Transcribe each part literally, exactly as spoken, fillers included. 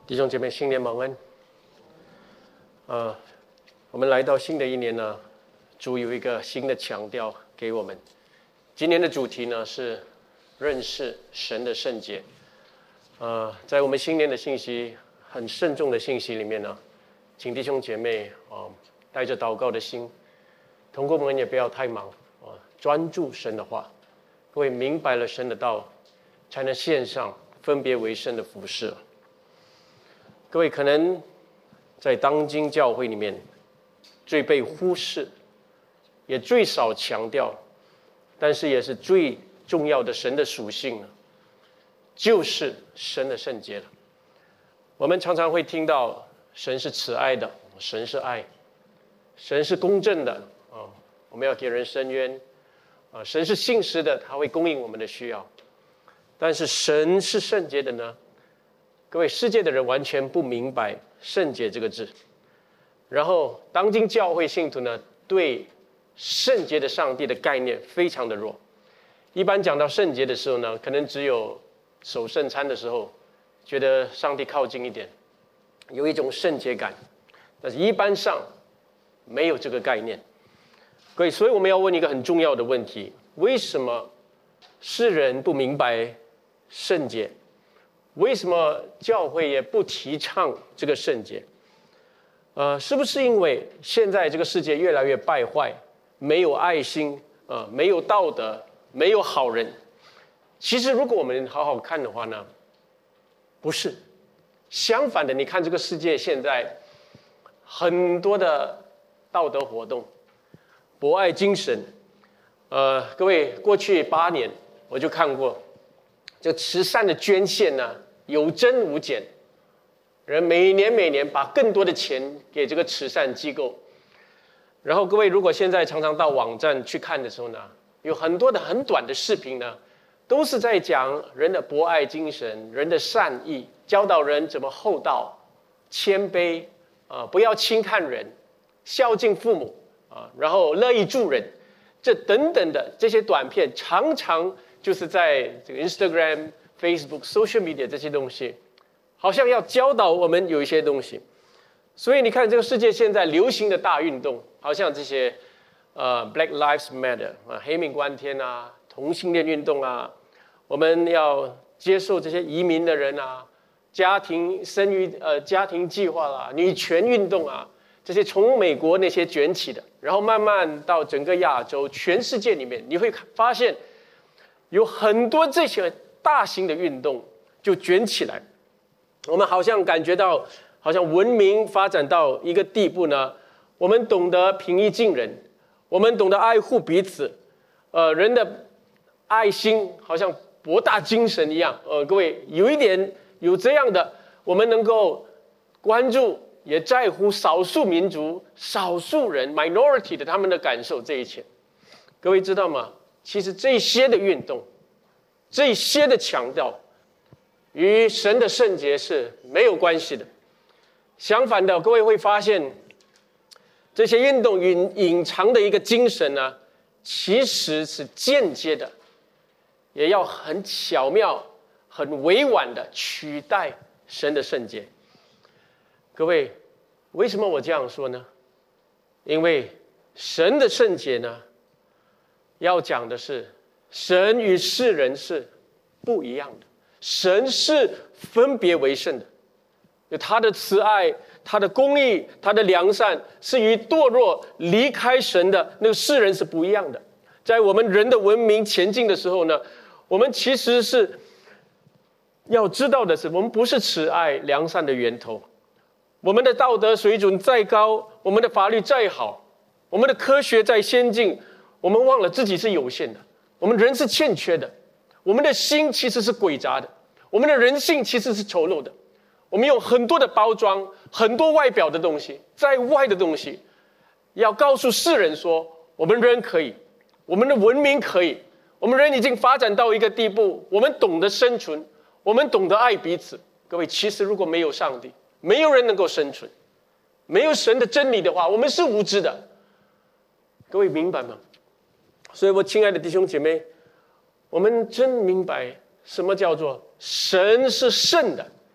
弟兄姐妹，新年蒙恩。呃，我们来到新的一年呢，主有一个新的强调给我们。今年的主题呢是认识神的圣洁。呃，在我们新年的信息很慎重的信息里面呢，请弟兄姐妹啊、呃、带着祷告的心，同工们也不要太忙啊、呃，专注神的话。各位明白了神的道，才能献上分别为圣的服事。各位可能在当今教会里面最被忽视，也最少强调，但是也是最重要的神的属性呢，就是神的圣洁了。我们常常会听到神是慈爱的，神是爱，神是公正的啊，我们要给人伸冤啊，神是信实的，他会供应我们的需要。但是神是圣洁的呢？各位，世界的人完全不明白圣洁这个字，然后当今教会信徒呢，对圣洁的上帝的概念非常的弱。一般讲到圣洁的时候呢，可能只有守圣餐的时候，觉得上帝靠近一点，有一种圣洁感，但是一般上没有这个概念。各位，所以我们要问一个很重要的问题：为什么世人不明白圣洁？为什么教会也不提倡这个圣洁？呃，是不是因为现在这个世界越来越败坏，没有爱心，呃，没有道德，没有好人？其实，如果我们好好看的话呢，不是。相反的，你看这个世界现在很多的道德活动，博爱精神。呃，各位，过去八年我就看过，这慈善的捐献呢，有增无减，人每年每年把更多的钱给这个慈善机构。然后各位如果现在常常到网站去看的时候呢，有很多的很短的视频呢，都是在讲人的博爱精神，人的善意，教导人怎么厚道、谦卑啊、呃，不要轻看人，孝敬父母啊、呃，然后乐意助人，这等等的这些短片，常常就是在这个 Instagram、Facebook、Social Media 这些东西，好像要教导我们有一些东西。所以你看，这个世界现在流行的大运动，好像这些呃 Black Lives Matter 啊，黑命关天啊，同性恋运动啊，我们要接受这些移民的人啊，家庭生育呃家庭计划啦，女权运动啊，这些从美国那些卷起的，然后慢慢到整个亚洲、全世界里面，你会发现有很多这些大型的运动就卷起来。我们好像感觉到，好像文明发展到一个地步呢，我们懂得平易近人，我们懂得爱护彼此，呃，人的爱心好像博大精深一样。呃，各位有一点有这样的，我们能够关注，也在乎少数民族、少数人 minority 的他们的感受，这一切，各位知道吗？其实这些的运动，这些的强调，与神的圣洁是没有关系的。相反的，各位会发现，这些运动隐隐藏的一个精神呢，其实是间接的，也要很巧妙、很委婉的取代神的圣洁。各位，为什么我这样说呢？因为神的圣洁呢，要讲的是神与世人是不一样的，神是分别为圣的。有他的慈爱，他的公义，他的良善，是与堕落离开神的那个世人是不一样的。在我们人的文明前进的时候呢，我们其实是要知道的是，我们不是慈爱良善的源头。我们的道德水准再高，我们的法律再好，我们的科学再先进，我们忘了自己是有限的，我们人是欠缺的，我们的心其实是诡诈的，我们的人性其实是丑陋的。我们有很多的包装，很多外表的东西，在外的东西，要告诉世人说，我们人可以，我们的文明可以，我们人已经发展到一个地步，我们懂得生存，我们懂得爱彼此。各位，其实如果没有上帝，没有人能够生存，没有神的真理的话，我们是无知的。各位明白吗？所以我亲爱的弟兄姐妹，我们真明白什么叫做神是圣的，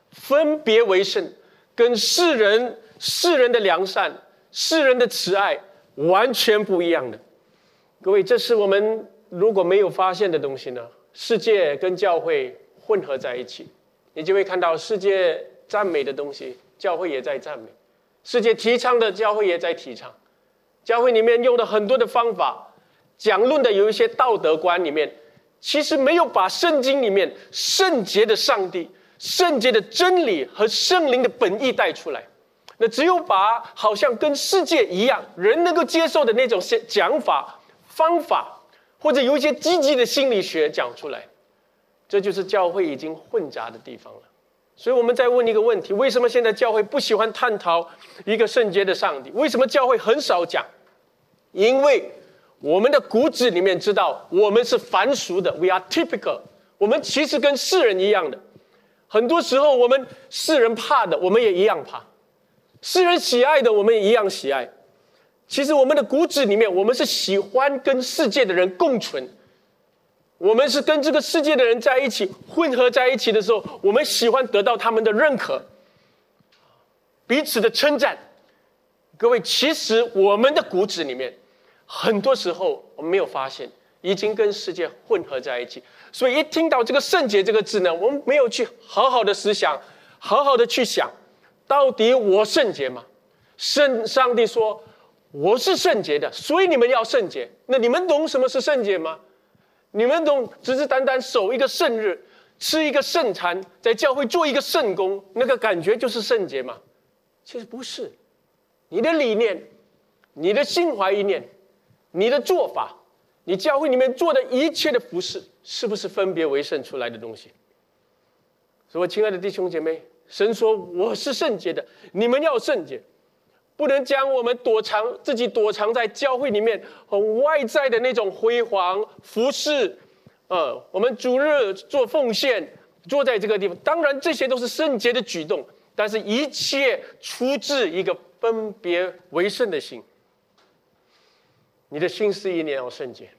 分别为圣，跟世人世人的良善、世人的慈爱完全不一样的。各位，这是我们如果没有发现的东西呢，世界跟教会混合在一起，你就会看到世界赞美的东西，教会也在赞美；世界提倡的，教会也在提倡。教会里面用的很多的方法，讲论的有一些道德观里面，其实没有把圣经里面圣洁的上帝、圣洁的真理和圣灵的本意带出来。那只有把好像跟世界一样人能够接受的那种讲法、方法，或者有一些积极的心理学讲出来，这就是教会已经混杂的地方了。所以我们再问一个问题，为什么现在教会不喜欢探讨一个圣洁的上帝？为什么教会很少讲？因为我们的骨子里面知道我们是凡俗的， we are typical， 我们其实跟世人一样的。很多时候我们世人怕的，我们也一样怕；世人喜爱的，我们也一样喜爱。其实我们的骨子里面，我们是喜欢跟世界的人共存，我们是跟这个世界的人在一起，混合在一起的时候，我们喜欢得到他们的认可，彼此的称赞。各位，其实我们的骨子里面，很多时候我们没有发现，已经跟世界混合在一起。所以一听到这个圣洁这个字呢，我们没有去好好的思想，好好的去想，到底我圣洁吗？圣上帝说我是圣洁的，所以你们要圣洁。那你们懂什么是圣洁吗？你们懂只是单单守一个圣日，吃一个圣餐，在教会做一个圣工，那个感觉就是圣洁吗？其实不是。你的理念，你的心怀意念，你的做法，你教会里面做的一切的服事，是不是分别为圣出来的东西？所以我亲爱的弟兄姐妹，神说我是圣洁的，你们要圣洁，不能将我们躲藏自己躲藏在教会里面很外在的那种辉煌服事，呃，我们主日做奉献，坐在这个地方，当然这些都是圣洁的举动，但是一切出自一个分别为圣的心。你的心思意念要圣洁，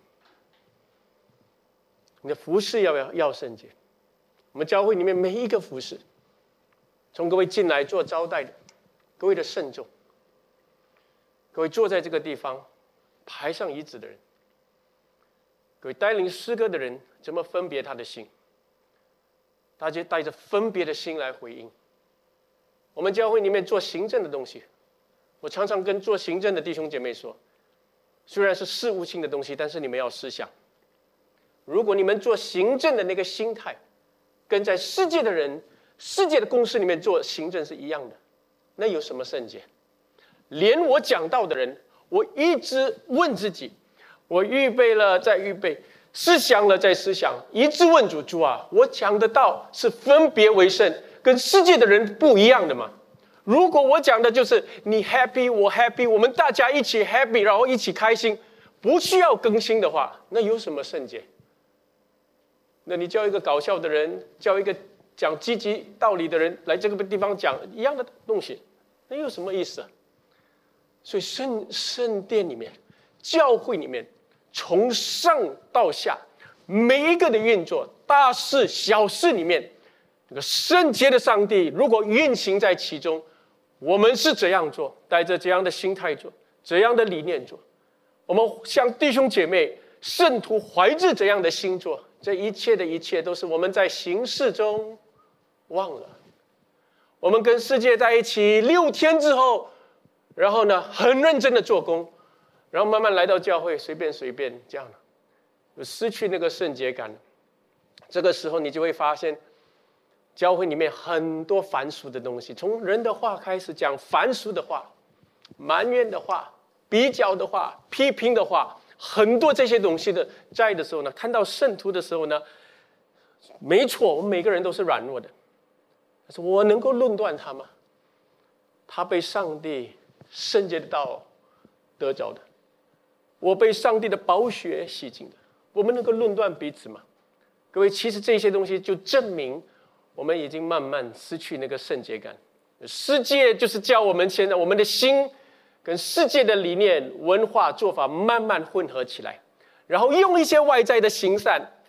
你的服事要要要圣洁。我们教会里面每一个服事，从各位进来做招待的，各位的慎重，各位坐在这个地方排上椅子的人，各位带领诗歌的人，怎么分别他的心？大家带着分别的心来回应。我们教会里面做行政的东西，我常常跟做行政的弟兄姐妹说，虽然是事务性的东西，但是你们要思想，如果你们做行政的那个心态，跟在世界的人、世界的公司里面做行政是一样的，那有什么圣洁？连我讲道的人，我一直问自己，我预备了再预备，思想了再思想，一直问主，主啊，我讲的道是分别为圣，跟世界的人不一样的吗？如果我讲的就是你 happy 我 happy， 我们大家一起 happy， 然后一起开心，不需要更新的话，那有什么圣洁？那你叫一个搞笑的人，叫一个讲积极道理的人来这个地方讲一样的东西，那有什么意思啊？所以圣圣殿里面、教会里面，从上到下，每一个的运作，大事小事里面，这个圣洁的上帝如果运行在其中，我们是怎样做，带着这样的心态做，怎样的理念做，我们像弟兄姐妹、圣徒怀着怎样的心做，这一切的一切都是我们在行事中忘了。我们跟世界在一起六天之后，然后呢很认真的做工，然后慢慢来到教会，随便随便这样了，失去那个圣洁感。这个时候你就会发现，教会里面很多繁俗的东西，从人的话开始讲繁俗的话、埋怨的话、比较的话、批评的话，很多这些东西的在的时候呢，看到圣徒的时候呢，没错，我们每个人都是软弱的，但是我能够论断他吗？他被上帝圣洁的道得着的，我被上帝的宝血洗净的，我们能够论断彼此吗？各位，其实这些东西就证明我们已经慢慢失去那个圣洁感。世界就是叫我们现在我们的心跟世界的理念、文化、做法慢慢混合起来，然后用一些外在的行善，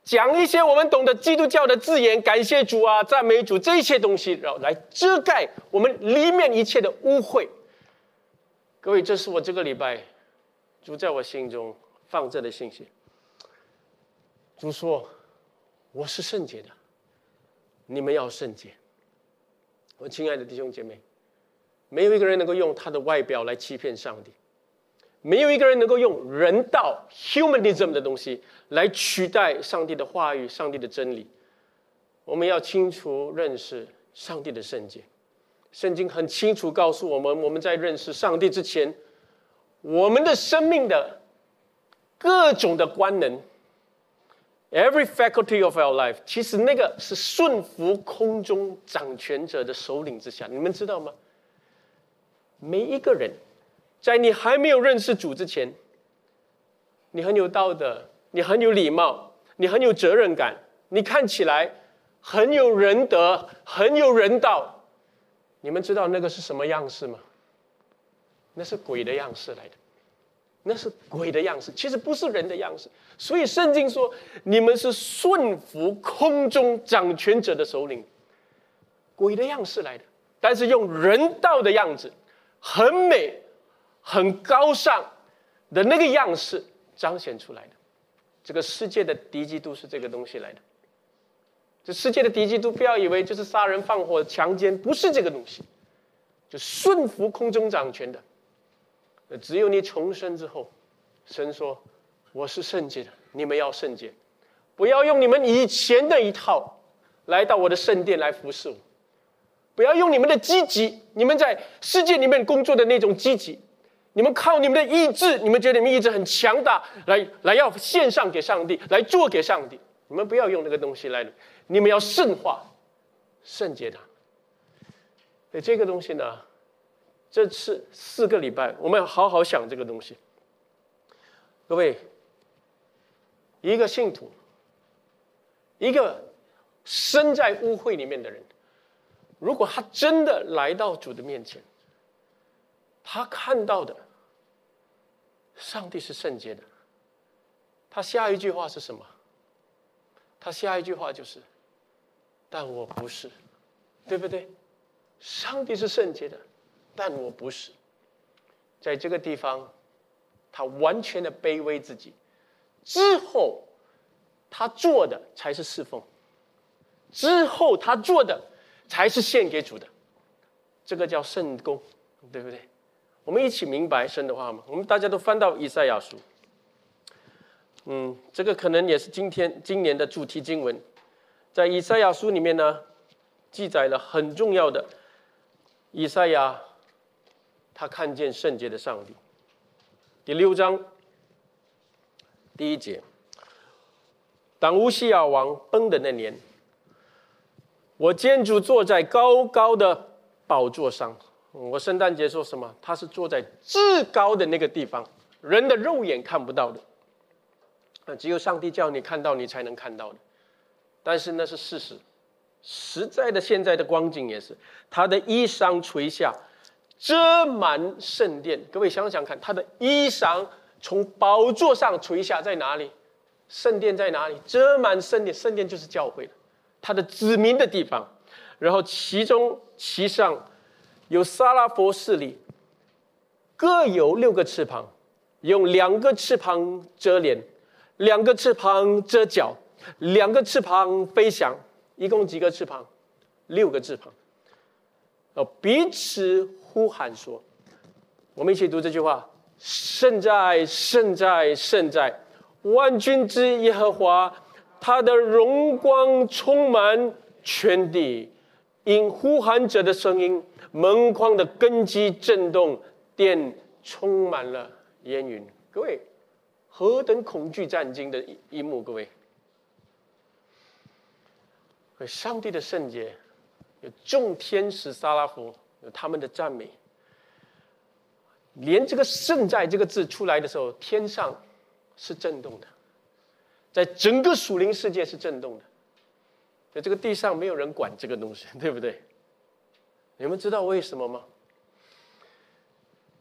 讲一些我们懂得基督教的字眼，感谢主啊，赞美主，这些东西，然后来遮盖我们里面一切的污秽。各位，这是我这个礼拜主在我心中放这的信息。主说：“我是圣洁的，你们要圣洁。”我亲爱的弟兄姐妹，没有一个人能够用他的外表来欺骗上帝，没有一个人能够用人道 humanism 的东西来取代上帝的话语、上帝的真理。我们要清楚认识上帝的圣洁。圣经很清楚告诉我们，我们在认识上帝之前，我们的生命的各种的官能 every faculty of our life， 其实那个是顺服空中掌权者的首领之下。你们知道吗？每一个人在你还没有认识主之前，你很有道德，你很有礼貌，你很有责任感，你看起来很有仁德，很有人道。你们知道那个是什么样式吗？那是鬼的样式来的，那是鬼的样式，其实不是人的样式。所以圣经说，你们是顺服空中掌权者的首领，鬼的样式来的，但是用人道的样子，很美、很高尚的那个样式彰显出来的。这个世界的敌基督是这个东西来的。这世界的敌基督，不要以为就是杀人放火强奸，不是这个东西，就顺服空中掌权的。只有你重生之后，神说：“我是圣洁的，你们要圣洁，不要用你们以前的一套来到我的圣殿来服侍我，不要用你们的积极，你们在世界里面工作的那种积极，你们靠你们的意志，你们觉得你们意志很强大，来来要献上给上帝，来做给上帝。你们不要用那个东西来，你们要圣化、圣洁它。所以这个东西呢，这次四个礼拜，我们要好好想这个东西。各位，一个信徒，一个身在污秽里面的人，如果他真的来到主的面前，他看到的上帝是圣洁的，他下一句话是什么？他下一句话就是：“但我不是。”对不对？上帝是圣洁的，但我不是。在这个地方，他完全的卑微自己，之后他做的才是侍奉，之后他做的才是献给主的。这个叫圣工，对不对？我们一起明白神的话吗？我们大家都翻到以赛亚书。嗯，这个可能也是今天今年的主题经文，在以赛亚书里面呢，记载了很重要的以赛亚他看见圣洁的上帝。第六章第一节，当乌西雅王崩的那年，我见主坐在高高的宝座上。我圣诞节说什么？他是坐在至高的那个地方，人的肉眼看不到的。只有上帝叫你看到，你才能看到的。但是那是事实，实在的现在的光景也是，他的衣裳垂下，遮满圣殿。各位想想看，他的衣裳从宝座上垂下，在哪里？圣殿在哪里？遮满圣殿，圣殿就是教会的，他的子民的地方。然后其中其上有撒拉佛势力，各有六个翅膀，用两个翅膀遮脸，两个翅膀遮脚，两个翅膀飞翔。一共几个翅膀？六个翅膀。哦，彼此呼喊说：“我们一起读这句话：圣在，圣在，圣在，万军之耶和华，他的荣光充满全地。因呼喊者的声音，门框的根基震动，殿充满了烟云。”各位，何等恐惧战惊的一幕！各位，上帝的圣洁，有众天使撒拉弗，有他们的赞美。连这个“圣在”这个字出来的时候，天上是震动的，在整个属灵世界是震动的。在这个地上没有人管这个东西，对不对？你们知道为什么吗？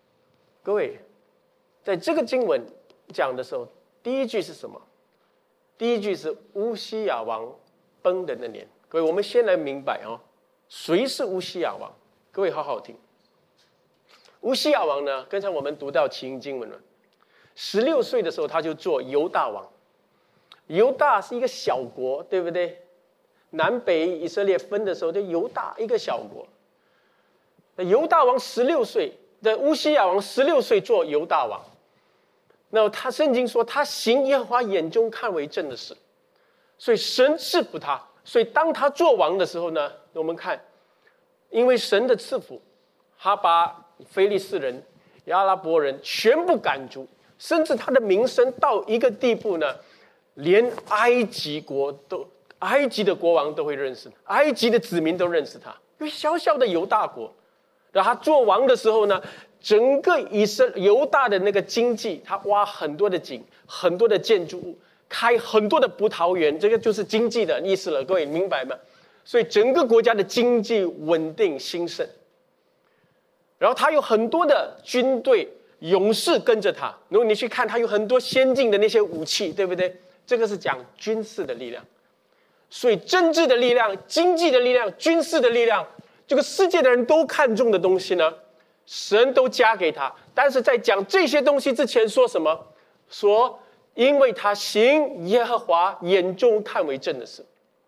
各位，在这个经文讲的时候，第一句是什么？ 第一句是乌西雅王崩的那年。各位，我们先来明白哦，谁是乌西雅王？各位好好听。乌西雅王呢，刚才我们读到起因经文了，十六岁的时候他就做犹大王。犹大是一个小国，对不对？南北以色列分的时候，就犹大一个小国。犹大王十六岁，的乌西雅王十六岁做犹大王。那他圣经说他行耶和华眼中看为正的事，所以神赐福他。所以当他做王的时候呢，我们看，因为神的赐福，他把非利士人、阿拉伯人全部赶逐，甚至他的名声到一个地步呢，连埃及国都埃及的国王都会认识他，埃及的子民都认识他，因为小小的犹大国。然后他做王的时候呢，整个以色列犹大的那个经济，他挖很多的井，很多的建筑物，开很多的葡萄园，这个就是经济的意思了，各位明白吗？所以整个国家的经济稳定兴盛。然后他有很多的军队勇士跟着他，如果你去看，他有很多先进的那些武器，对不对？这个是讲军事的力量。所以政治的力量、经济的力量、军事的力量，这个世界的人都看重的东西呢，神都加给他。但是在讲这些东西之前说什么？说因为他行耶和华眼中看为正的事。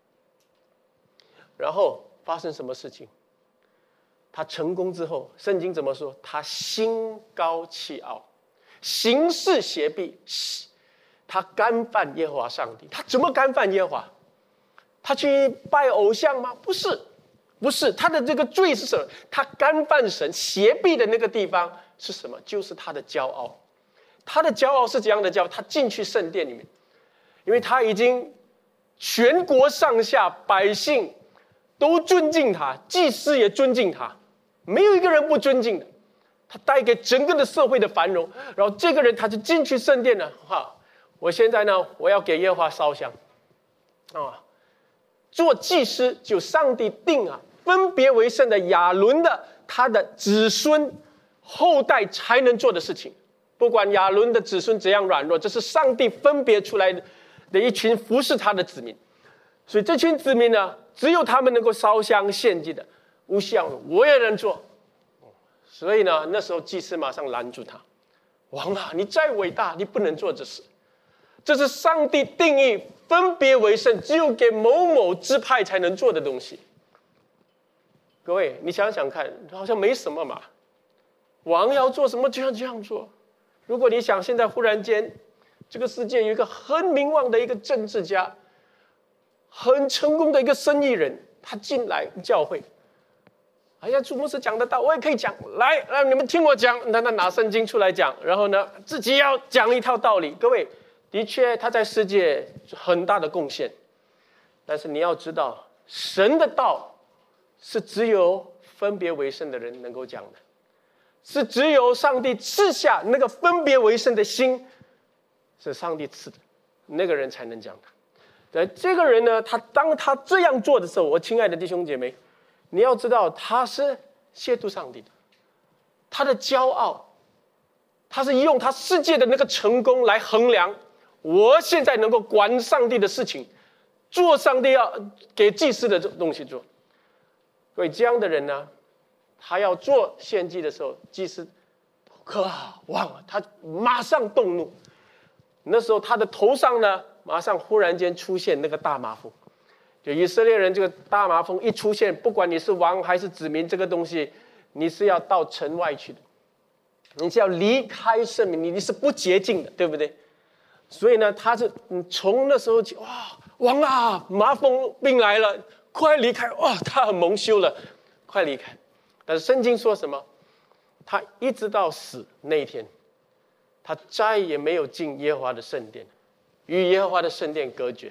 然后发生什么事情？他成功之后，圣经怎么说？他心高气傲，行事邪僻，他干犯耶和华上帝。他怎么干犯耶和华？他去拜偶像吗？不是，不是。他的这个罪是什么？他干犯神，邪僻的那个地方是什么？就是他的骄傲。他的骄傲是怎样的骄傲？他进去圣殿里面，因为他已经全国上下百姓都尊敬他，祭司也尊敬他，没有一个人不尊敬的。他带给整个的社会的繁荣。然后这个人他就进去圣殿了，哈，我现在呢，我要给耶和华烧香啊。做祭司就上帝定啊，分别为圣的亚伦的他的子孙后代才能做的事情。不管亚伦的子孙怎样软弱，这是上帝分别出来的一群服侍他的子民。所以这群子民呢，只有他们能够烧香献祭的。乌西雅我也能做，所以呢，那时候祭司马上拦住他：王啊，你再伟大，你不能做这事。这是上帝定义分别为圣，只有给某某支派才能做的东西。各位，你想想看，好像没什么嘛。王要做什么就要这样做。如果你想现在忽然间，这个世界有一个很名望的一个政治家，很成功的一个生意人，他进来教会，哎呀，主牧师讲得到，我也可以讲，来，让你们听我讲。那他拿圣经出来讲，然后呢，自己要讲一套道理。各位，的确他在世界很大的贡献，但是你要知道，神的道是只有分别为圣的人能够讲的，是只有上帝赐下那个分别为圣的心，是上帝赐的，那个人才能讲的。对，这个人呢，他当他这样做的时候，我亲爱的弟兄姐妹，你要知道他是亵渎上帝的，他的骄傲，他是用他世界的那个成功来衡量。我现在能够管上帝的事情，做上帝要给祭司的东西做。所以这样的人呢，他要做献祭的时候，祭司可忘了，他马上动怒。那时候他的头上呢，马上忽然间出现那个大麻风。就以色列人这个大麻风一出现，不管你是王还是子民，这个东西你是要到城外去的，你是要离开圣民，你你是不洁净的，对不对？所以呢，他是从那时候起，哇，王啊，麻风病来了，快离开！哇，他很蒙羞了，快离开。但是圣经说什么？他一直到死那一天，他再也没有进耶和华的圣殿，与耶和华的圣殿隔绝。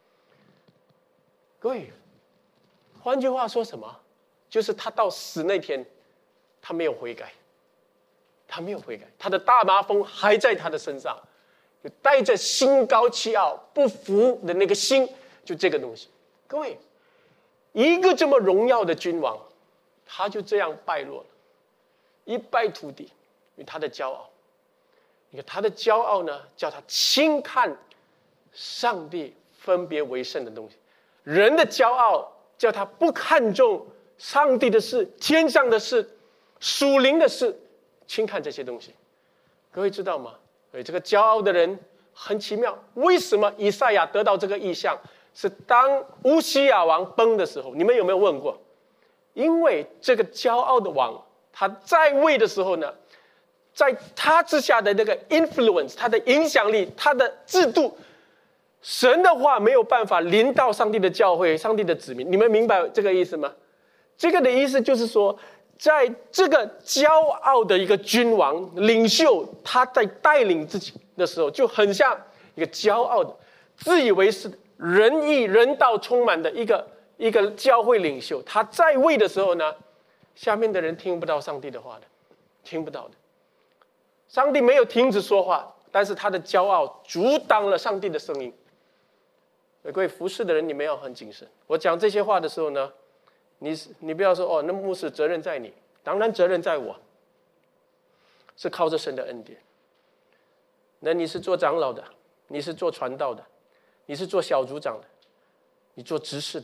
各位，换句话说什么？就是他到死那天，他没有悔改，他没有悔改，他的大麻风还在他的身上。就带着心高气傲、不服的那个心，就这个东西。各位，一个这么荣耀的君王，他就这样败落了，一败涂地，因为他的骄傲。你看他的骄傲呢，叫他轻看上帝分别为圣的东西。人的骄傲叫他不看重上帝的事、天上的事、属灵的事，轻看这些东西。各位知道吗？所以这个骄傲的人很奇妙。为什么以赛亚得到这个异象？是当乌西亚王崩的时候，你们有没有问过？因为这个骄傲的王，他在位的时候呢，在他之下的那个 influence， 他的影响力，他的制度，神的话没有办法临到上帝的教会、上帝的子民。你们明白这个意思吗？这个的意思就是说，在这个骄傲的一个君王领袖，他在带领自己的时候，就很像一个骄傲的、自以为是的、仁义人道充满的一个一个教会领袖。他在位的时候呢，下面的人听不到上帝的话的，听不到的。上帝没有停止说话，但是他的骄傲阻挡了上帝的声音。各位服侍的人，你们要很谨慎。我讲这些话的时候呢，你你不要说哦，那牧师责任在你，当然责任在我，是靠着神的恩典。那你是做长老的，你是做传道的，你是做小组长的，你做执事的，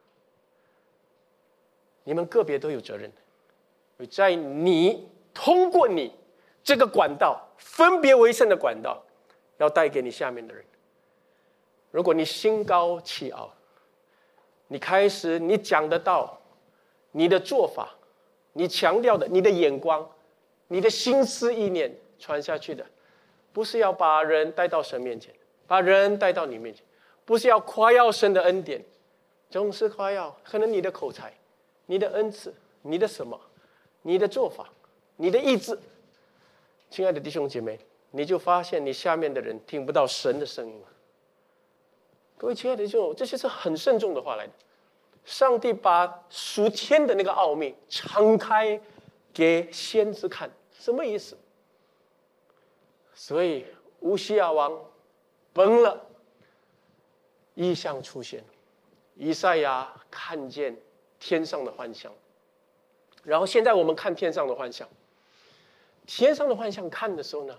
你们个别都有责任的。在你通过你这个管道，分别为圣的管道，要带给你下面的人。如果你心高气傲，你开始你讲得到，你的做法，你强调的，你的眼光，你的心思意念传下去的，不是要把人带到神面前，把人带到你面前，不是要夸耀神的恩典，总是夸耀可能你的口才、你的恩赐、你的什么、你的做法、你的意志。亲爱的弟兄姐妹，你就发现你下面的人听不到神的声音了。各位亲爱的弟兄，这些是很慎重的话来的。上帝把属天的那个奥秘敞开给先知看，什么意思？所以乌西亚王崩了，异象出现，以赛亚看见天上的幻象。然后现在我们看天上的幻象，天上的幻象看的时候呢，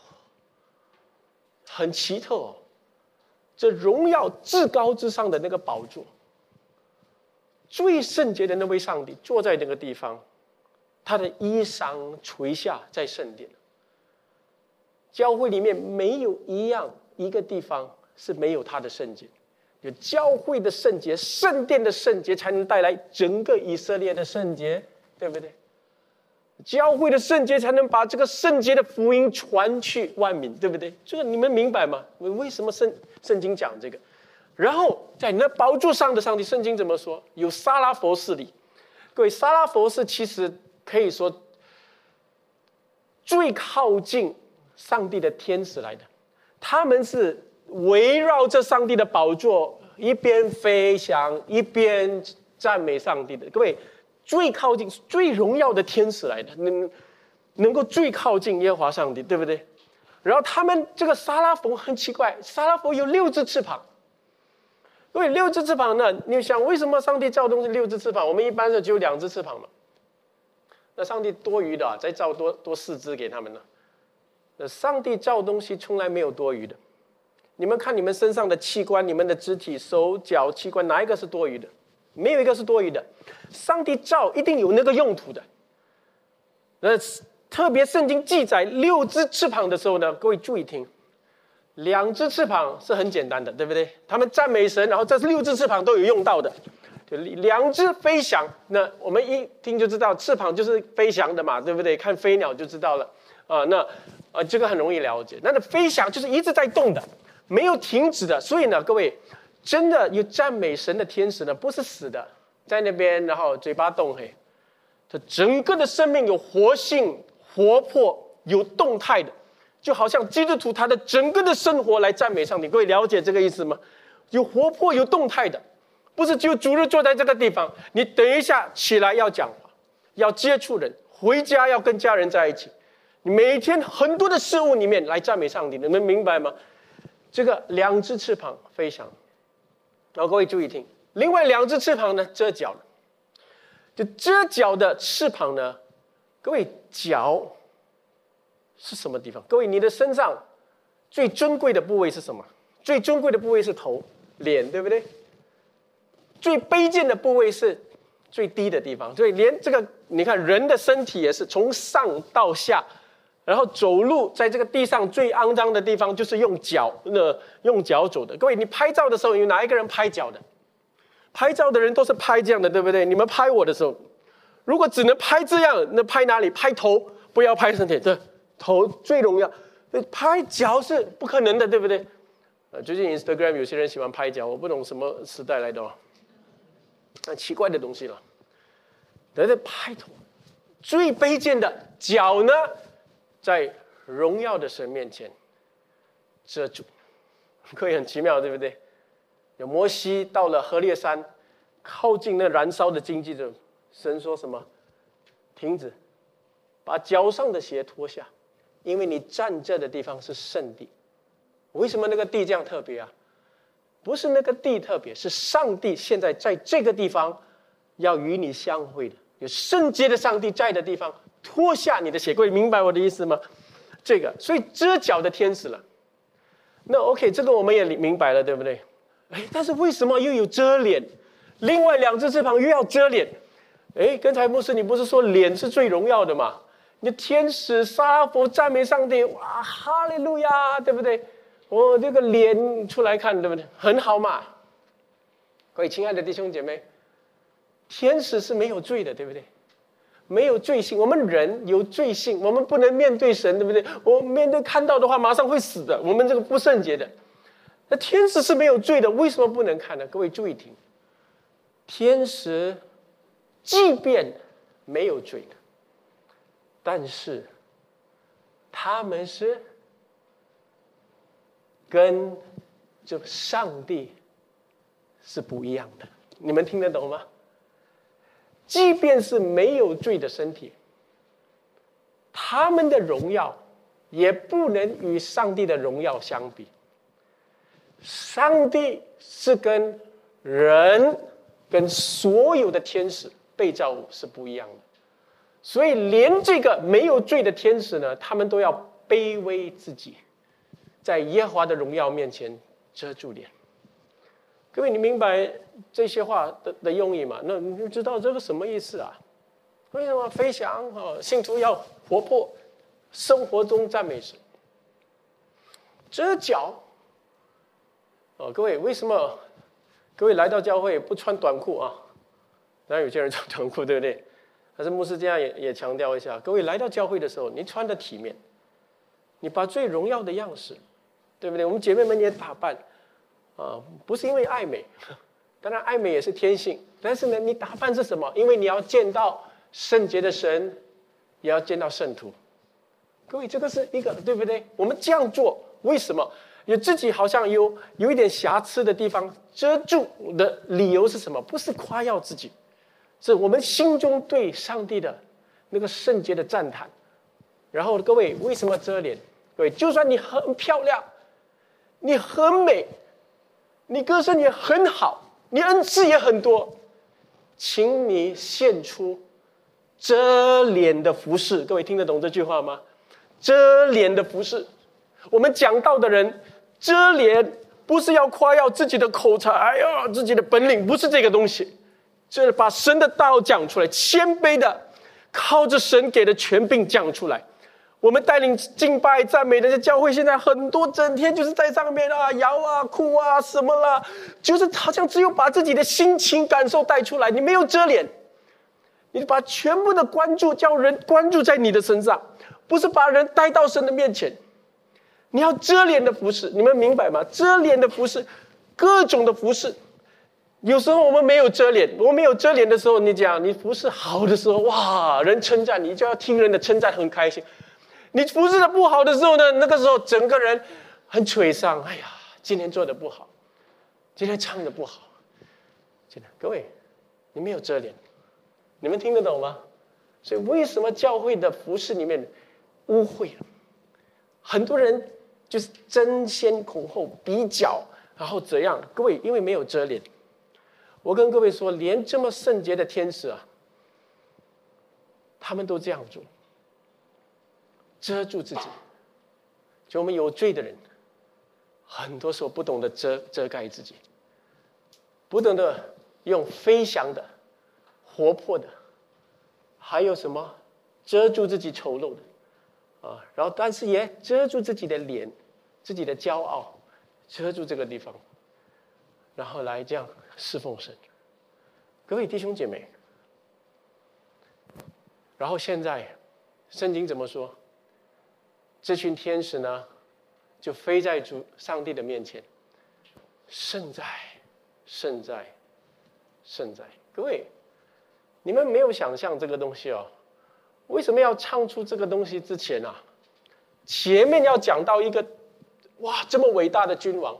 很奇特哦。这荣耀至高之上的那个宝座，最圣洁的那位上帝坐在那个地方，他的衣裳垂下在圣殿。教会里面没有一样一个地方是没有他的圣洁，有教会的圣洁、圣殿的圣洁，才能带来整个以色列的圣洁，对不对？教会的圣洁才能把这个圣洁的福音传去万民，对不对？这个你们明白吗？为什么圣圣经讲这个？然后在那宝座上的上帝，圣经怎么说？有撒拉佛势力。各位，撒拉佛是其实可以说最靠近上帝的天使来的，他们是围绕着上帝的宝座，一边飞翔一边赞美上帝的。各位，最靠近、最荣耀的天使来的，能能够最靠近耶和华上帝，对不对？然后他们这个撒拉佛很奇怪，撒拉佛有六只翅膀。因为六只翅膀呢，你想为什么上帝造东西六只翅膀？我们一般是只有两只翅膀嘛。那上帝多余的、啊、再造多多四只给他们呢？那上帝造东西从来没有多余的。你们看你们身上的器官，你们的肢体、手脚器官，哪一个是多余的？没有一个是多余的。上帝造一定有那个用途的。那特别圣经记载六只翅膀的时候呢，各位注意听，两只翅膀是很简单的，对不对？他们赞美神，然后这六只翅膀都有用到的。就两只飞翔，那我们一听就知道翅膀就是飞翔的嘛，对不对？看飞鸟就知道了啊、呃。那呃这个很容易了解。那飞翔就是一直在动的，没有停止的。所以呢，各位真的有赞美神的天使呢，不是死的，在那边然后嘴巴动嘿，它整个的生命有活性、活泼、有动态的，就好像基督徒他的整个的生活来赞美上帝。各位了解这个意思吗？有活泼、有动态的。不是就主日坐在这个地方，你等一下起来要讲话，要接触人，回家要跟家人在一起，你每天很多的事物里面来赞美上帝，你们明白吗？这个两只翅膀飞翔，然后各位注意听，另外两只翅膀呢遮脚了，就遮脚的翅膀呢，各位脚是什么地方？各位你的身上最珍贵的部位是什么？ 最尊贵的部位是头、脸，对不对？最卑贱的部位是最低的地方，所以连这个你看人的身体也是从上到下，然后走路在这个地上最肮脏的地方就是用脚，呃，用脚走的。各位，你拍照的时候有哪一个人拍脚的？拍照的人都是拍这样的，对不对？你们拍我的时候，如果只能拍这样，那拍哪里？拍头，不要拍身体，对，头最重要。拍脚是不可能的，对不对？呃，最近 Instagram 有些人喜欢拍脚，我不懂什么时代来的哦，很奇怪的东西了。但是拍头，最卑贱的脚呢，在荣耀的神面前遮住，各位很奇妙，对不对？有摩西到了何烈山，靠近那燃烧的荆棘的，神说什么？停止，把脚上的鞋脱下，因为你站这的地方是圣地。为什么那个地这样特别啊？不是那个地特别，是上帝现在在这个地方要与你相会的，有圣洁的上帝在的地方，脱下你的鞋。各位明白我的意思吗？这个，所以遮脚的天使了。那 OK， 这个我们也明白了，对不对？哎，但是为什么又有遮脸？另外两只翅膀又要遮脸？哎，刚才牧师你不是说脸是最荣耀的吗？你的天使撒拉弗赞美上帝，哇，哈利路亚，对不对？我、哦、这个脸出来看，对不对？很好嘛。各位亲爱的弟兄姐妹，天使是没有罪的，对不对？没有罪性，我们人有罪性，我们不能面对神，对不对？我们面对看到的话，马上会死的。我们这个不圣洁的。那天使是没有罪的，为什么不能看呢？各位注意听，天使即便没有罪的，但是他们是跟这上帝是不一样的。你们听得懂吗？即便是没有罪的身体，他们的荣耀也不能与上帝的荣耀相比。上帝是跟人跟所有的天使被造物是不一样的，所以连这个没有罪的天使呢，他们都要卑微自己，在耶和华的荣耀面前遮住脸。各位，你明白这些话 的, 的用意吗？那你就知道这个什么意思啊？为什么飞翔？哦，信徒要活泼，生活中赞美神。遮脚。哦，各位，为什么各位来到教会不穿短裤啊？当然有些人穿短裤，对不对？但是牧师这样 也, 也强调一下，各位来到教会的时候，你穿的体面，你把最荣耀的样式，对不对？我们姐妹们也打扮，啊，不是因为爱美，当然爱美也是天性，但是呢，你打扮是什么？因为你要见到圣洁的神，也要见到圣徒。各位，这个是一个，对不对？我们这样做，为什么？有自己好像有有一点瑕疵的地方遮住的理由是什么？不是夸耀自己，是我们心中对上帝的那个圣洁的赞叹。然后各位，为什么遮脸？各位，就算你很漂亮，你很美，你歌声也很好，你恩赐也很多，请你献出遮脸的服饰。各位听得懂这句话吗？遮脸的服饰。我们讲道的人遮脸不是要夸耀自己的口才，哎呀，自己的本领，不是这个东西，就是把神的道讲出来，谦卑的靠着神给的权柄讲出来。我们带领敬拜赞美的教会，现在很多整天就是在上面啊摇啊哭啊什么啦，就是好像只有把自己的心情感受带出来，你没有遮脸，你把全部的关注叫人关注在你的身上，不是把人带到神的面前。你要遮脸的服饰，你们明白吗？遮脸的服饰，各种的服饰。有时候我们没有遮脸，我们没有遮脸的时候，你讲你服饰好的时候，哇，人称赞你，就要听人的称赞很开心。你服侍的不好的时候呢，那个时候整个人很沮丧。哎呀，今天做的不好，今天唱的不好。真的，各位，你没有遮脸，你们听得懂吗？所以为什么教会的服侍里面污秽了？很多人就是争先恐后比较，然后怎样？各位，因为没有遮脸。我跟各位说，连这么圣洁的天使啊，他们都这样做。遮住自己，就我们有罪的人， 很多时候不懂得遮遮盖自己，不懂得用飞翔的、活泼的，还有什么遮住自己丑陋的啊？然后但是也遮住自己的脸、自己的骄傲，遮住这个地方，然后来这样侍奉神。各位弟兄姐妹，然后现在圣经怎么说？这群天使呢，就飞在主上帝的面前，圣在，圣在，圣在。各位，你们没有想象这个东西哦？为什么要唱出这个东西之前啊，前面要讲到一个哇这么伟大的君王，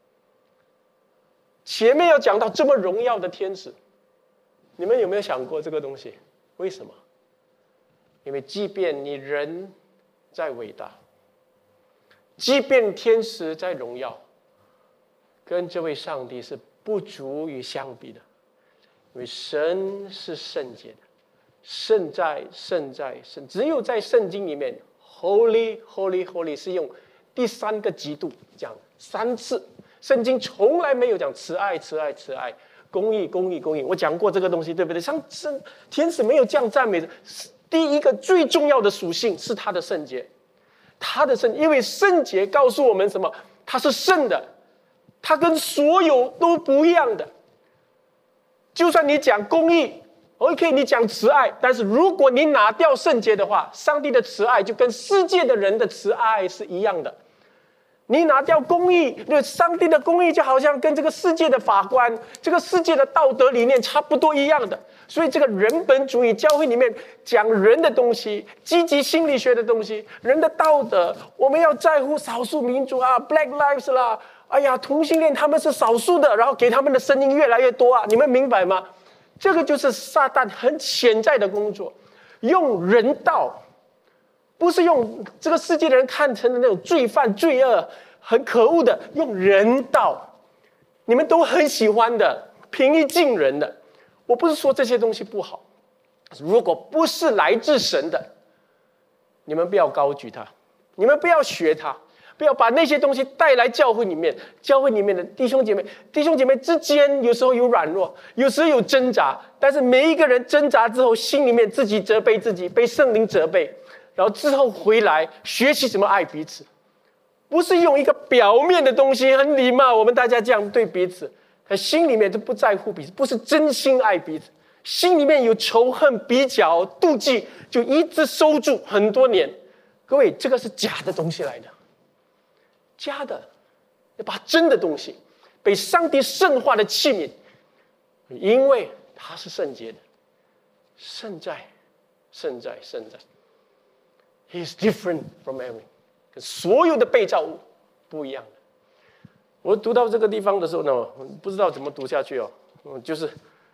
前面要讲到这么荣耀的天使，你们有没有想过这个东西？为什么？因为即便你人再伟大，即便天使再荣耀，跟这位上帝是不足以相比的。因为神是圣洁的，圣在，圣在，圣，只有在圣经里面 ，Holy Holy Holy 是用第三个极度讲三次，圣经从来没有讲慈爱、慈爱、慈爱，公义、公义、公义。我讲过这个东西，对不对？像天使没有这样赞美的。第一个最重要的属性是他的圣洁，他的圣，因为圣洁告诉我们什么？他是圣的，他跟所有都不一样的。就算你讲公义 ，OK， 你讲慈爱，但是如果你拿掉圣洁的话，上帝的慈爱就跟世界的人的慈爱是一样的。你拿掉公义，那上帝的公义就好像跟这个世界的法官、这个世界的道德理念差不多一样的。所以这个人本主义教会里面讲人的东西，积极心理学的东西，人的道德，我们要在乎少数民族啊 ，Black Lives 啦，哎呀，同性恋他们是少数的，然后给他们的声音越来越多啊，你们明白吗？这个就是撒旦很潜在的工作，用人道。不是用这个世界的人看成的那种罪犯、罪恶、很可恶的，用人道，你们都很喜欢的，平易近人的。我不是说这些东西不好，如果不是来自神的，你们不要高举它，你们不要学它，不要把那些东西带来教会里面。教会里面的弟兄姐妹，弟兄姐妹之间有时候有软弱，有时候有挣扎，但是每一个人挣扎之后，心里面自己责备自己，被圣灵责备。然后之后回来学习怎么爱彼此，不是用一个表面的东西很礼貌，我们大家这样对彼此，可心里面都不在乎彼此，不是真心爱彼此，心里面有仇恨、比较、妒忌，就一直收住很多年。各位，这个是假的东西来的，假的，要把真的东西，被上帝圣化的器皿，因为它是圣洁的，圣在，圣在，圣在。He is different from everything， 跟所有的被造物不一样的。我读到这个地方的时候呢，不知道怎么读下去哦，就是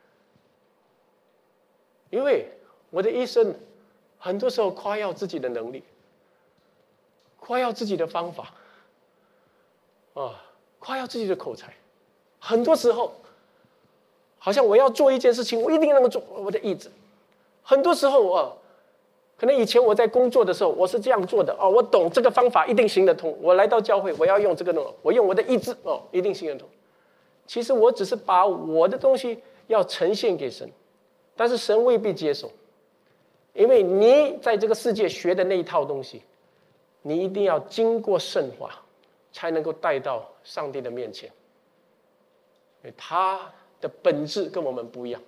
因为我的一生很多时候夸耀自己的能力，夸耀自己的方法，啊，夸耀自己的口才，很多时候好像我要做一件事情，我一定能够做我的意志。很多时候我。可能以前我在工作的时候，我是这样做的哦，我懂这个方法一定行得通。我来到教会，我要用这个弄，我用我的意志哦，一定行得通。其实我只是把我的东西要呈现给神，但是神未必接受，因为你在这个世界学的那一套东西，你一定要经过圣化，才能够带到上帝的面前。因为他的本质跟我们不一样，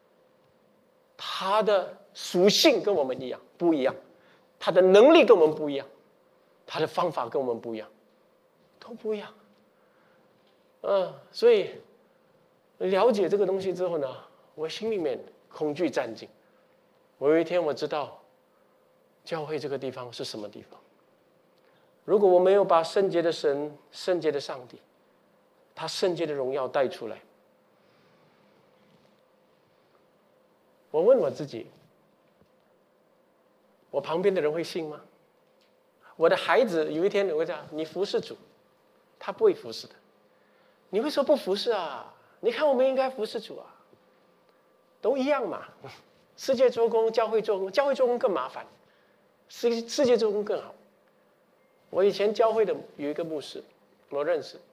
他的属性跟我们一样不一样，他的能力跟我们不一样，他的方法跟我们不一样，都不一样。嗯，所以了解这个东西之后呢，我心里面恐惧战惊。我有一天我知道，教会这个地方是什么地方。如果我没有把圣洁的神、圣洁的上帝、他圣洁的荣耀带出来，我问我自己。我旁边的人会信吗？我的孩子有一天我会讲：“你服侍主，他不会服侍的。你为什么不服侍啊？你看我们应该服侍主啊，都一样嘛。世界做工，教会做工，教会做工更麻烦，世世界做工更好。”我以前教会的有一个牧师， 我认识。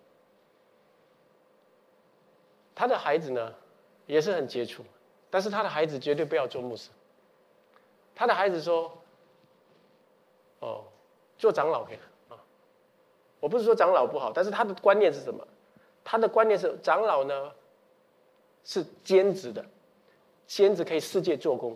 他的孩子呢，也是很杰出，但是他的孩子绝对不要做牧师。他的孩子说：“哦，做长老可以了啊。”我不是说长老不好，但是他的观念是什么？他的观念是长老呢是兼职的，兼职可以世界做工。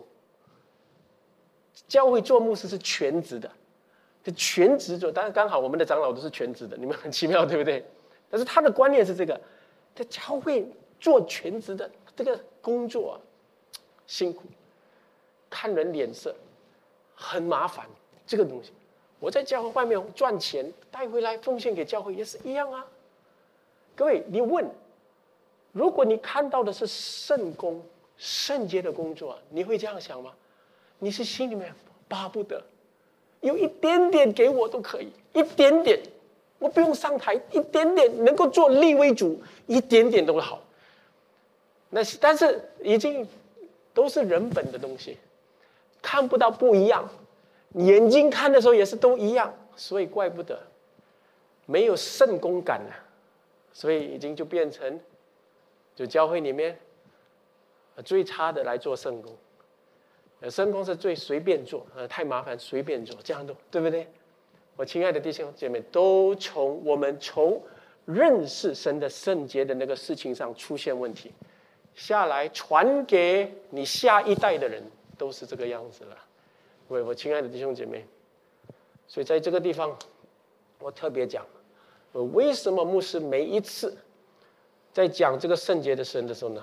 教会做牧师是全职的，就全职做。当然刚好我们的长老都是全职的，你们很奇妙，对不对？但是他的观念是这个，在教会做全职的这个工作啊，辛苦，看人脸色，很麻烦。这个东西，我在教会外面赚钱带回来奉献给教会也是一样啊。各位，你问，如果你看到的是圣工、圣洁的工作，你会这样想吗？你是心里面巴不得有一点点给我都可以，一点点，我不用上台，一点点能够做立为主，一点点都好。那但是已经都是人本的东西，看不到不一样，眼睛看的时候也是都一样，所以怪不得没有圣工感了，所以已经就变成就教会里面最差的来做圣工。圣工是最随便做，呃，太麻烦，随便做，这样做，对不对？我亲爱的弟兄姐妹，都从我们从认识神的圣洁的那个事情上出现问题，下来传给你下一代的人，都是这个样子了。喂，我亲爱的弟兄姐妹，所以在这个地方，我特别讲，为什么牧师每一次在讲这个圣洁的神的时候呢？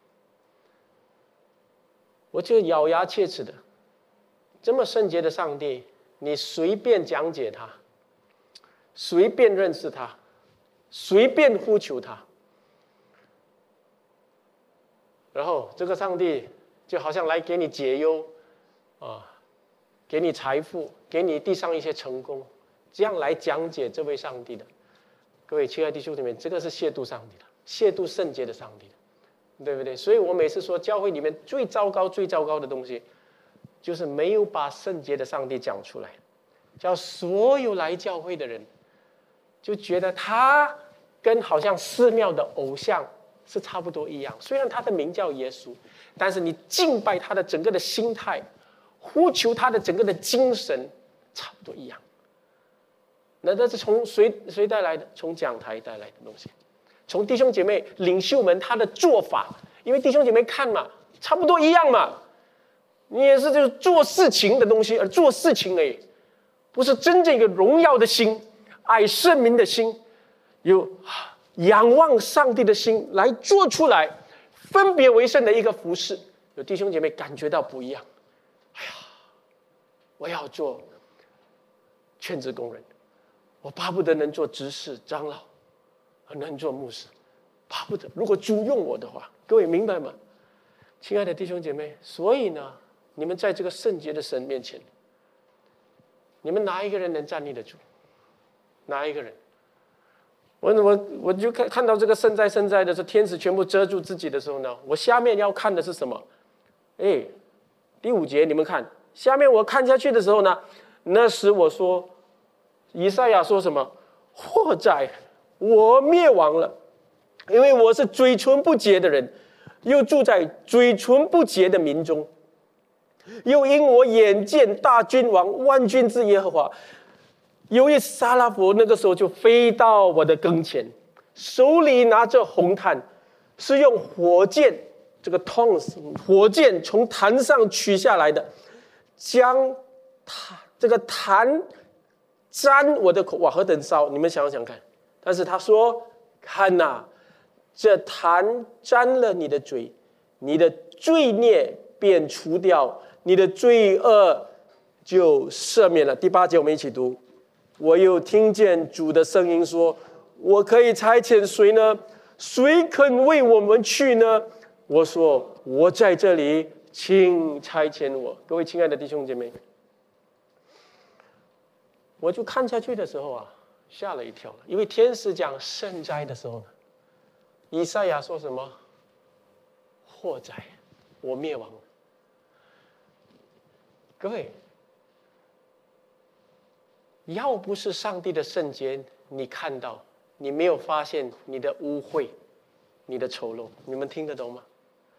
我就咬牙切齿的，这么圣洁的上帝，你随便讲解他，随便认识他，随便呼求他，然后这个上帝就好像来给你解忧啊，给你财富，给你地上一些成功，这样来讲解这位上帝的。各位亲爱的弟兄姊妹，这个是亵渎上帝的，亵渎圣洁的上帝的。对不对？所以我每次说，教会里面最糟糕、最糟糕的东西，就是没有把圣洁的上帝讲出来，叫所有来教会的人就觉得他跟好像寺庙的偶像是差不多一样。虽然他的名叫耶稣，但是你敬拜他的整个的心态，呼求他的整个的精神，差不多一样。那这是从谁谁带来的？从讲台带来的东西。从弟兄姐妹领袖们他的做法，因为弟兄姐妹看嘛，差不多一样嘛，你也是就是做事情的东西，而做事情而已，不是真正一个荣耀的心，爱圣民的心，有仰望上帝的心来做出来，分别为圣的一个服事。有弟兄姐妹感觉到不一样，哎呀，我要做全职工人，我巴不得能做执事长老，能做牧师，巴不得如果主用我的话，各位明白吗？亲爱的弟兄姐妹，所以呢，你们在这个圣洁的神面前，你们哪一个人能站立得住？哪一个人？我我我就看看到这个圣在圣在的，是天使全部遮住自己的时候呢，我下面要看的是什么？哎，第五节你们看，下面我看下去的时候呢，那时我说，以赛亚说什么？祸哉！我灭亡了，因为我是嘴唇不洁的人，又住在嘴唇不洁的民中，又因我眼见大君王万军之耶和华，有一撒拉弗那个时候就飞到我的跟前，手里拿着红炭，是用火箭这个 tongs 火箭从坛上取下来的，将它这个坛沾我的口，哇，何等烧！你们想想看。但是他说：“看哪、啊，这坛沾了你的嘴，你的罪孽便除掉，你的罪恶就赦免了。”第八节我们一起读。我又听见主的声音说：“我可以差遣谁呢？谁肯为我们去呢？”我说：“我在这里，请差遣我。”各位亲爱的弟兄姐妹，我就看下去的时候啊，吓了一跳了，因为天使讲圣哉的时候呢，以赛亚说什么？祸哉，我灭亡了。各位，要不是上帝的圣洁，你看到， 你没有发现你的污秽，你的丑陋。你们听得懂吗？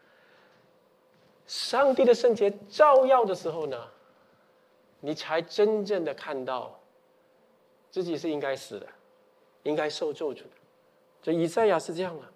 上帝的圣洁照耀的时候呢，你才真正的看到自己是应该死的，应该受咒诅的。这以赛亚是这样的。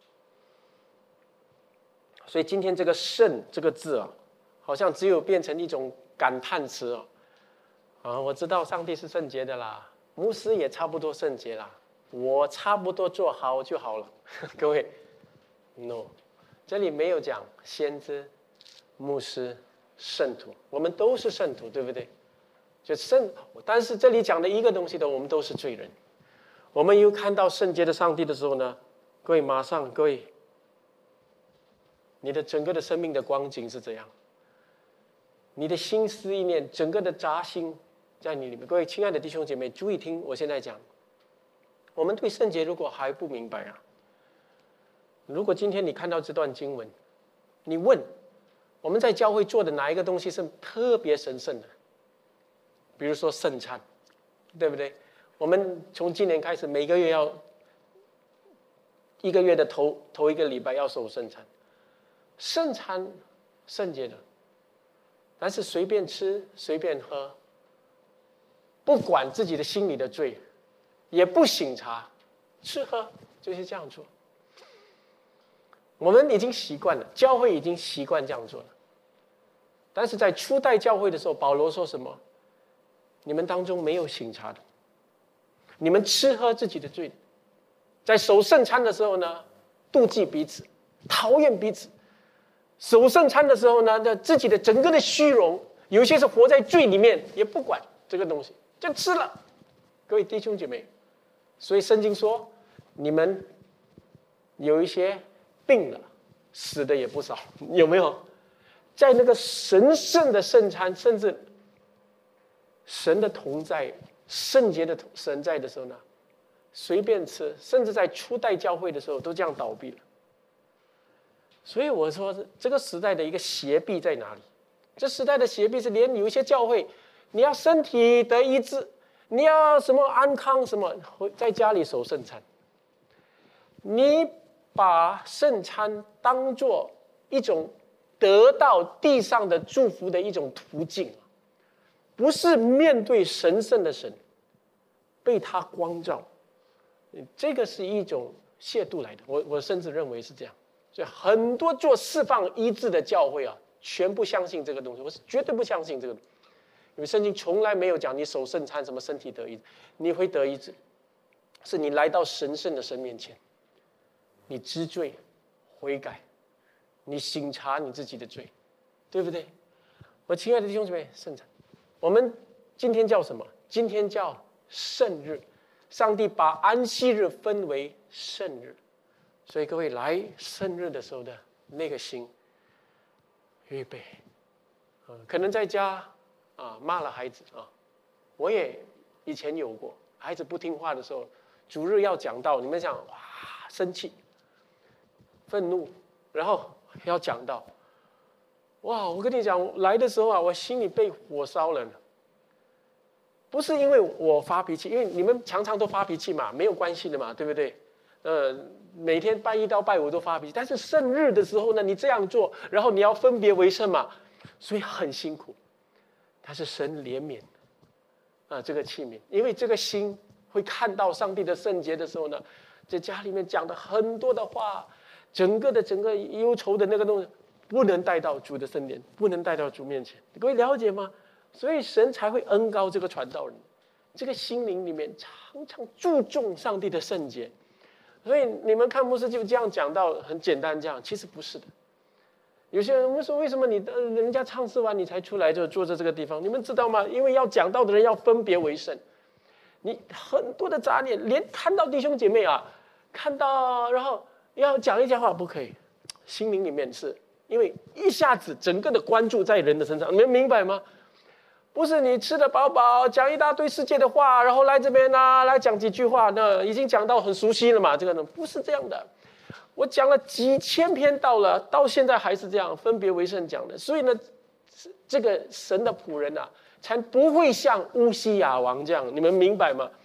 所以今天这个圣这个字啊，好像只有变成一种感叹词哦。啊，我知道上帝是圣洁的啦，牧师也差不多圣洁啦，我差不多做好就好了。各位 ，no， 这里没有讲先知、牧师、圣徒，我们都是圣徒，对不对？就圣，但是这里讲的一个东西的，我们都是罪人。我们又看到圣洁的上帝的时候呢，各位马上，各位，你的整个的生命的光景是怎样？你的心思意念，整个的扎心在你里面。各位亲爱的弟兄姐妹，注意听，我现在讲，我们对圣洁如果还不明白啊，如果今天你看到这段经文，你问我们在教会做的哪一个东西是特别神圣的？比如说圣餐，对不对？我们从今年开始，每个月要一个月的头头一个礼拜要守圣餐。圣餐圣洁的，但是随便吃随便喝，不管自己的心里的罪，也不省察，吃喝就是这样做。我们已经习惯了，教会已经习惯这样做了。但是在初代教会的时候，保罗说什么？你们当中没有省察的，你们吃喝自己的罪，在守圣餐的时候呢，妒忌彼此，讨厌彼此。守圣餐的时候呢，自己的整个的虚荣，有一些是活在罪里面，也不管这个东西，就吃了。各位弟兄姐妹，所以圣经说，你们有一些病了，死的也不少，有没有？在那个神圣的圣餐，甚至神的同在、圣洁的神在的时候呢，随便吃，甚至在初代教会的时候都这样倒闭了。所以我说，这个时代的一个邪弊在哪里？这时代的邪弊是连有一些教会，你要身体得医治，你要什么安康什么，在家里守圣餐。你把圣餐当作一种得到地上的祝福的一种途径，不是面对神圣的神，被他光照，这个是一种亵渎来的。我我甚至认为是这样。所以很多做释放医治的教会啊，全不相信这个东西。我是绝对不相信这个，因为圣经从来没有讲你守圣餐什么身体得医治，你会得医治，是你来到神圣的神面前，你知罪悔改，你省察你自己的罪，对不对？我亲爱的弟兄姊妹，圣餐，我们今天叫什么？今天叫圣日，上帝把安息日分为圣日。所以各位来圣日的时候的那个心预备，呃、可能在家啊骂了孩子啊，我也以前有过，孩子不听话的时候，主日要讲道，你们想哇生气、愤怒，然后要讲道，哇！我跟你讲，来的时候啊，我心里被火烧了。不是因为我发脾气，因为你们常常都发脾气嘛，没有关系的嘛，对不对？呃，每天拜一到拜五都发脾气，但是圣日的时候呢，你这样做，然后你要分别为圣嘛，所以很辛苦。但是神怜悯啊、呃、这个器皿，因为这个心会看到上帝的圣洁的时候呢，在家里面讲的很多的话，整个的整个忧愁的那个东西，不能带到主的圣殿，不能带到主面前。各位了解吗？所以神才会恩膏这个传道人，这个心灵里面常常注重上帝的圣洁。所以你们看牧师就这样讲到很简单，这样其实不是的。有些人会说，为什么你人家唱诗完你才出来就坐在这个地方？你们知道吗？因为要讲道的人要分别为圣，你很多的杂念，连看到弟兄姐妹啊，看到然后要讲一讲话不可以，心灵里面是因为一下子整个的关注在人的身上，你们明白吗？不是你吃得饱饱，讲一大堆世界的话，然后来这边啊，来讲几句话，那已经讲到很熟悉了嘛？这个呢，不是这样的。我讲了几千篇道了，到现在还是这样分别为圣讲的。所以呢，这个神的仆人啊，才不会像乌西雅王这样，你们明白吗？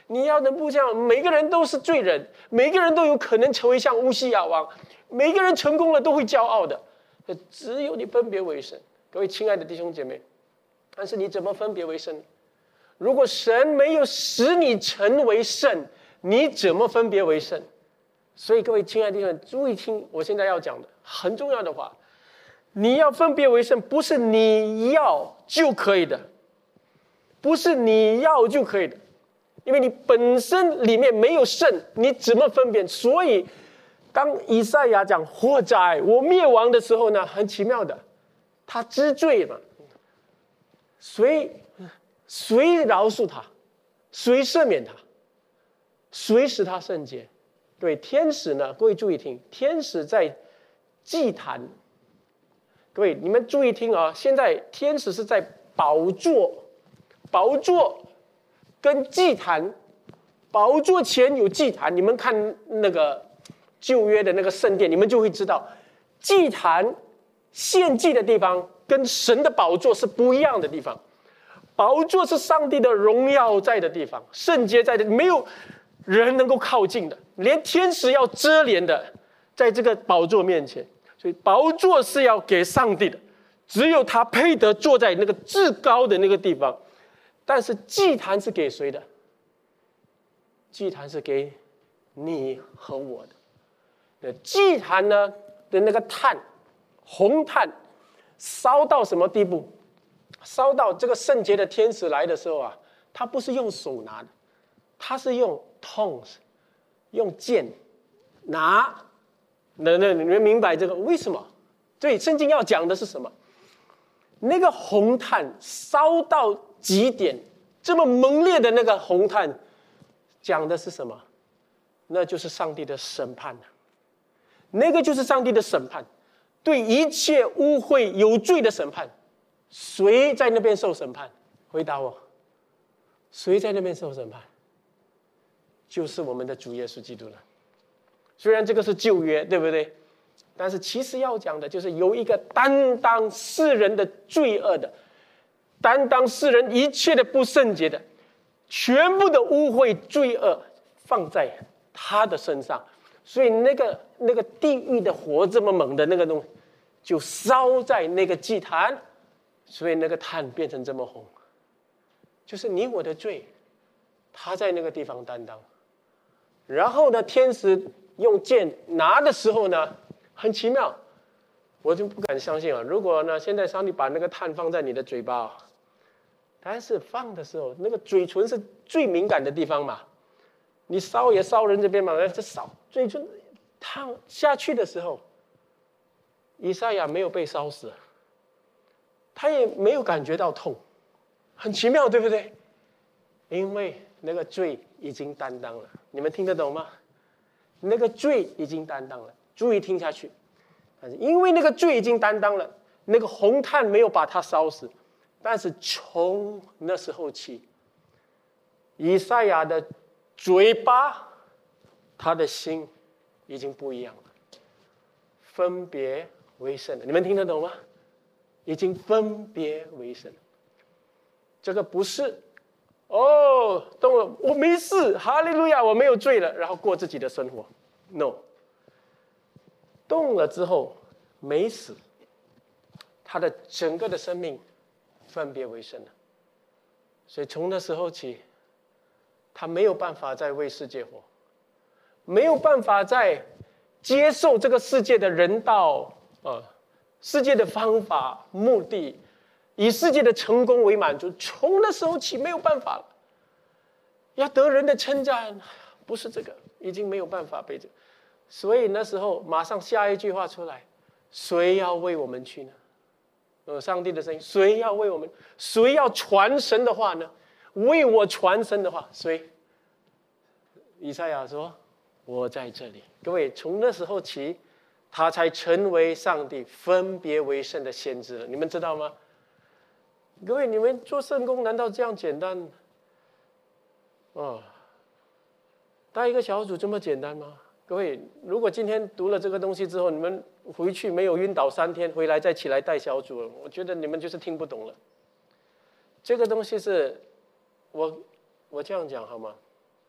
你要的不这样，每个人都是罪人，每个人都有可能成为像乌西雅王，每个人成功了都会骄傲的，只有你分别为圣。各位亲爱的弟兄姐妹，但是你怎么分别为圣？如果神没有使你成为圣，你怎么分别为圣？所以各位亲爱的弟兄，注意听我现在要讲的很重要的话，你要分别为圣，不是你要就可以的，不是你要就可以的，因为你本身里面没有圣，你怎么分辨？所以当以赛亚讲祸哉我灭亡的时候呢，很奇妙的，他知罪嘛，谁谁饶恕他，谁赦免他，谁使他圣洁？对，天使呢？各位注意听，天使在祭坛。各位，你们注意听啊！现在天使是在宝座，宝座跟祭坛，宝座前有祭坛。你们看那个旧约的那个圣殿，你们就会知道，祭坛献祭的地方跟神的宝座是不一样的地方。宝座是上帝的荣耀在的地方，圣洁在的，没有人能够靠近的，连天使要遮脸的，在这个宝座面前。所以宝座是要给上帝的，只有他配得坐在那个至高的那个地方。但是祭坛是给谁的？祭坛是给你和我的。那祭坛呢的那个炭，红炭，烧到什么地步？烧到这个圣洁的天使来的时候啊，他不是用手拿的，他是用tongs，用剑拿。那那你们明白这个为什么？对，圣经要讲的是什么？那个红炭烧到极点，这么猛烈的那个红炭，讲的是什么？那就是上帝的审判。那个就是上帝的审判，对一切污秽有罪的审判。谁在那边受审判？回答我，谁在那边受审判？就是我们的主耶稣基督了。虽然这个是旧约，对不对？但是其实要讲的就是有一个担当世人的罪恶的，担当世人一切的不圣洁的，全部的污秽罪恶放在他的身上，所以那个那个地狱的火这么猛的那个东西，就烧在那个祭坛，所以那个炭变成这么红，就是你我的罪，他在那个地方担当。然后呢，天使用剑拿的时候呢，很奇妙，我就不敢相信啊！如果呢，现在上帝把那个炭放在你的嘴巴，但是放的时候，那个嘴唇是最敏感的地方嘛，你烧也烧人这边嘛，这烧嘴唇烫下去的时候，以赛亚没有被烧死，他也没有感觉到痛，很奇妙，对不对？因为那个罪已经担当了，你们听得懂吗？那个罪已经担当了，注意听下去。但是因为那个罪已经担当了，那个红炭没有把他烧死，但是从那时候起，以赛亚的嘴巴，他的心已经不一样了，分别为圣了。你们听得懂吗？已经分别为圣。这个不是哦，懂了，我没事，哈利路亚，我没有罪了，然后过自己的生活。No， 动了之后没死，他的整个的生命分别为圣了。所以从那时候起，他没有办法再为世界活，没有办法再接受这个世界的人道啊，世界的方法、目的。以世界的成功为满足，从那时候起没有办法了。要得人的称赞，不是这个，已经没有办法被这个。所以那时候马上下一句话出来：谁要为我们去呢？呃，上帝的声音，谁要为我们？谁要传神的话呢？为我传神的话，谁？以赛亚说：“我在这里。”各位，从那时候起，他才成为上帝分别为圣的先知了。你们知道吗？各位，你们做圣工难道这样简单？哦，带一个小组这么简单吗？各位，如果今天读了这个东西之后，你们回去没有晕倒三天，回来再起来带小组了，我觉得你们就是听不懂了。这个东西是，我我这样讲好吗？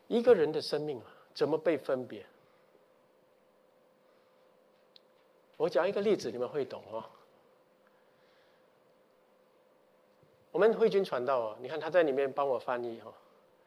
一个人的生命怎么被分别？我讲一个例子，你们会懂哦。我们慧君传道啊，你看他在里面帮我翻译哈。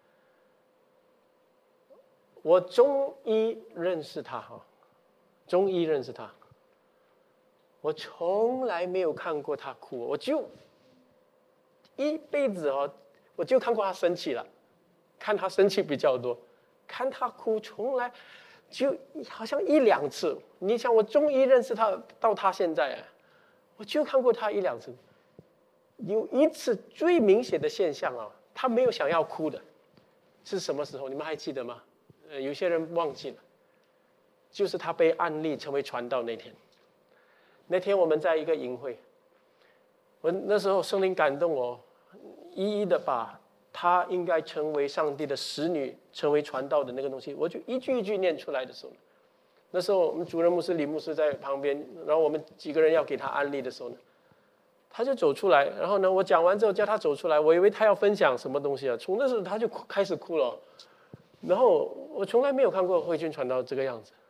我中医认识他哈，中医认识他，我从来没有看过他哭，我就一辈子哦，我就看过他生气了，看他生气比较多，看他哭从来就好像一两次。你想我中医认识他到他现在啊，我就看过他一两次。有一次最明显的现象啊，他没有想要哭的，是什么时候？你们还记得吗？呃，有些人忘记了，就是他被按立成为传道那天。那天我们在一个营会，我那时候圣灵感动我，一一的把他应该成为上帝的使女，成为传道的那个东西，我就一句一句念出来的时候，那时候我们主任牧师李牧师在旁边，然后我们几个人要给他安利的时候呢，他就走出来，然后呢，我讲完之后叫他走出来，我以为他要分享什么东西啊，从那时候他就开始哭了，然后我从来没有看过慧君传道这个样子。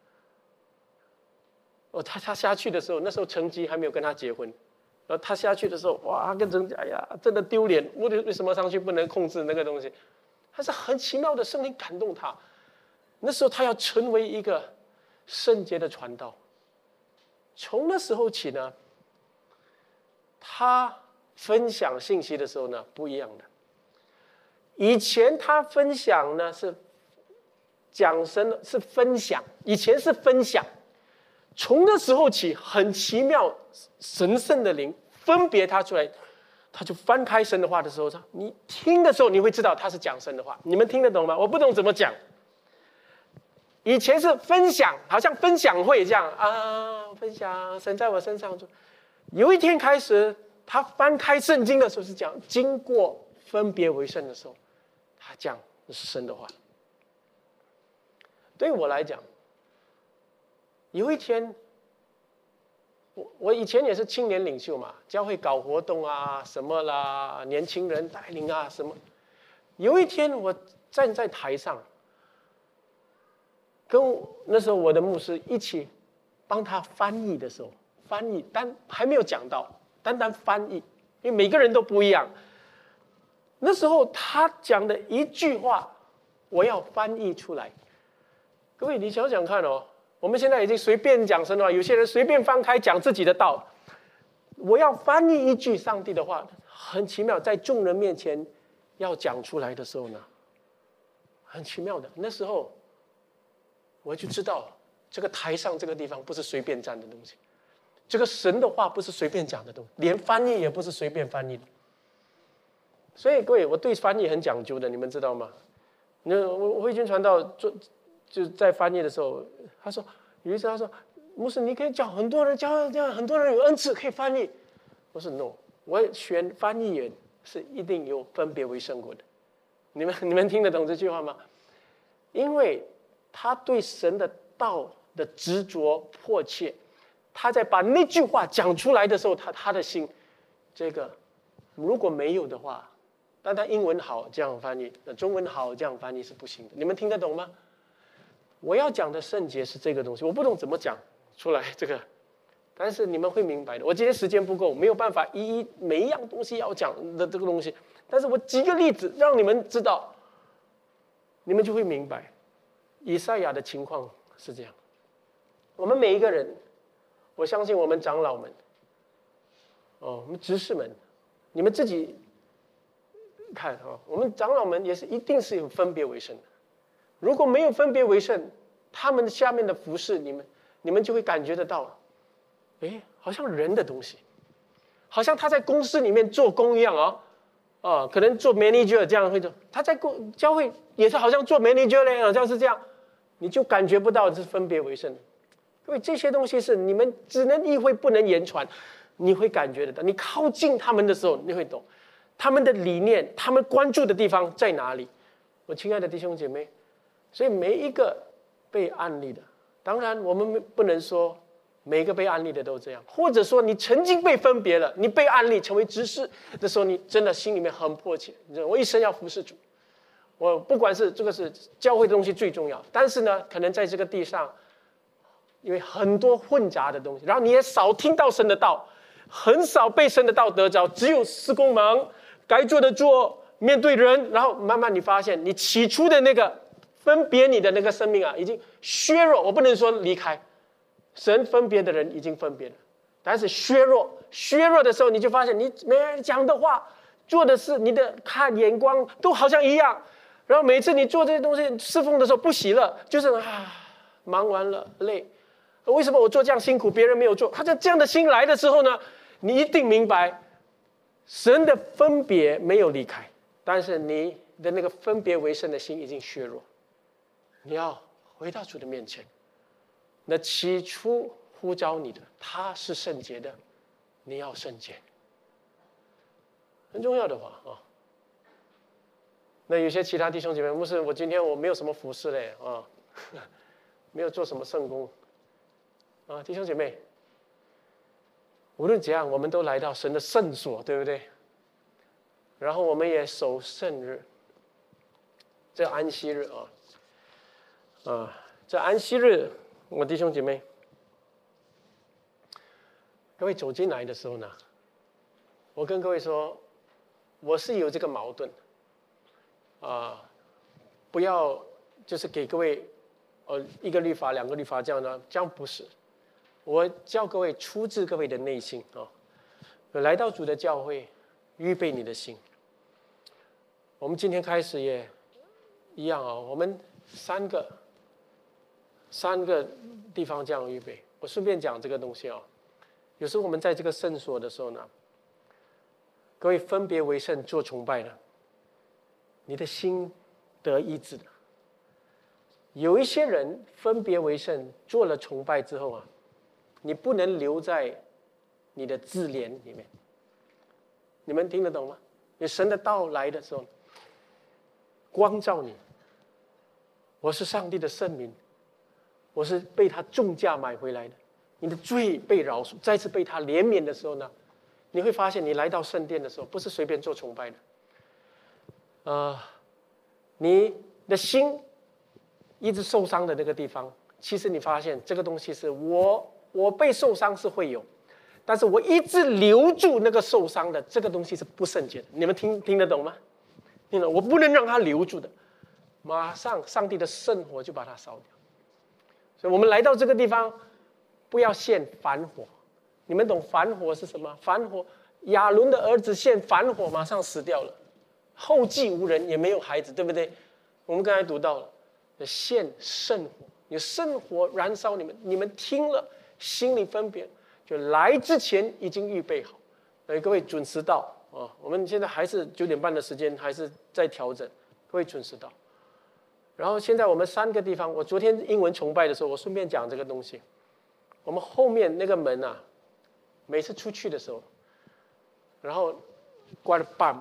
哦，他他下去的时候，那时候成基还没有跟他结婚，然后他下去的时候，哇，跟成基，哎呀，真的丢脸，为为什么上去不能控制那个东西？他是很奇妙的圣灵感动他，那时候他要成为一个圣洁的传道。从那时候起呢，他分享信息的时候呢，不一样的。以前他分享呢是讲神是分享，以前是分享。从那时候起，很奇妙，神圣的灵分别他出来，他就翻开神的话的时候，你听的时候你会知道他是讲神的话。你们听得懂吗？我不懂怎么讲。以前是分享，好像分享会这样啊，分享神在我身上做。有一天开始，他翻开圣经的时候是讲，经过分别为圣的时候，他讲的是神的话。对我来讲，有一天，我我以前也是青年领袖嘛，教会搞活动啊，什么啦，年轻人带领啊，什么。有一天我站在台上，跟那时候我的牧师一起帮他翻译的时候，翻译但还没有讲到，单单翻译，因为每个人都不一样。那时候他讲的一句话，我要翻译出来。各位，你想想看哦。我们现在已经随便讲神的话，有些人随便翻开讲自己的道。我要翻译一句上帝的话，很奇妙，在众人面前要讲出来的时候呢，很奇妙的。那时候我就知道，这个台上这个地方不是随便站的东西，这个神的话不是随便讲的东西，连翻译也不是随便翻译的。所以各位，我对翻译很讲究的，你们知道吗？那我慧君传道做。就在翻译的时候，他说有一次他说，牧师你可以教很多人，教教很多人有恩赐可以翻译。我说 no， 我选翻译员是一定有分别为圣过的。你们你们听得懂这句话吗？因为他对神的道的执着迫切，他在把那句话讲出来的时候，他他的心，这个如果没有的话，但他英文好这样翻译，那中文好这样翻译是不行的。你们听得懂吗？我要讲的圣洁是这个东西，我不懂怎么讲出来这个，但是你们会明白的。我今天时间不够，没有办法一一每一样东西要讲的这个东西，但是我举个例子让你们知道，你们就会明白。以赛亚的情况是这样，我们每一个人，我相信我们长老们，哦，我们执事们，你们自己看啊、哦，我们长老们也是一定是有分别为圣的。如果没有分别为圣，他们下面的服侍，你们你们就会感觉得到，哎，好像人的东西，好像他在公司里面做工一样哦，哦，可能做 manager 这样会做，他在公教会也是好像做 manager 嘞，好像是这样，你就感觉不到是分别为圣。因为这些东西是你们只能意会不能言传，你会感觉得到，你靠近他们的时候，你会懂他们的理念，他们关注的地方在哪里。我亲爱的弟兄姐妹。所以每一个被按立的，当然我们不能说每一个被按立的都这样，或者说你曾经被分别了，你被按立成为执事的时候，你真的心里面很迫切，我一生要服侍主， 我不管是这个是教会的东西最重要，但是呢，可能在这个地上，因为很多混杂的东西，然后你也少听到神的道，很少被神的道得着，只有事工忙，该做的做，面对人，然后慢慢你发现，你起初的那个分别你的那个生命啊，已经削弱。我不能说离开，神分别的人已经分别了，但是削弱，削弱的时候，你就发现你每人讲的话、做的事、你的看眼光都好像一样。然后每次你做这些东西侍奉的时候不喜乐，就是啊，忙完了累，为什么我做这样辛苦，别人没有做？他就这样的心来的时候呢，你一定明白，神的分别没有离开，但是你的那个分别为圣的心已经削弱。你要回到主的面前，那起初呼召你的，他是圣洁的，你要圣洁，很重要的话啊。那有些其他弟兄姐妹，牧师，我今天我没有什么服侍嘞啊，没有做什么圣工啊，弟兄姐妹，无论怎样，我们都来到神的圣所，对不对？然后我们也守圣日，这安息日啊，啊，这安息日，我弟兄姐妹，各位走进来的时候呢，我跟各位说，我是有这个矛盾。啊，不要就是给各位，呃，一个律法、两个律法这样的，这样不是。我教各位出自各位的内心啊，来到主的教会，预备你的心。我们今天开始也一样啊，我们三个三个地方这样预备。我顺便讲这个东西啊，有时候我们在这个圣所的时候呢，各位分别为圣做崇拜呢。你的心得医治的。有一些人分别为圣，做了崇拜之后啊，你不能留在你的自怜里面。你们听得懂吗？有神的道来的时候，光照你。我是上帝的圣民，我是被他重价买回来的。你的罪被饶恕，再次被他怜悯的时候呢，你会发现你来到圣殿的时候，不是随便做崇拜的。呃，你的心一直受伤的那个地方，其实你发现这个东西是我我被受伤是会有，但是我一直留住那个受伤的这个东西是不圣洁的。你们听听得懂吗？听懂？我不能让它留住的，马上上帝的圣火就把它烧掉。所以我们来到这个地方，不要献凡火。你们懂凡火是什么？凡火，亚伦的儿子献凡火，马上死掉了。后继无人，也没有孩子，对不对？我们刚才读到了，献圣火，有圣火燃烧你们，你们听了心里分别，就来之前已经预备好。所以各位准时到啊！我们现在还是九点半的时间，还是在调整，各位准时到。然后现在我们三个地方，我昨天英文崇拜的时候，我顺便讲这个东西。我们后面那个门啊，每次出去的时候，然后关了 bam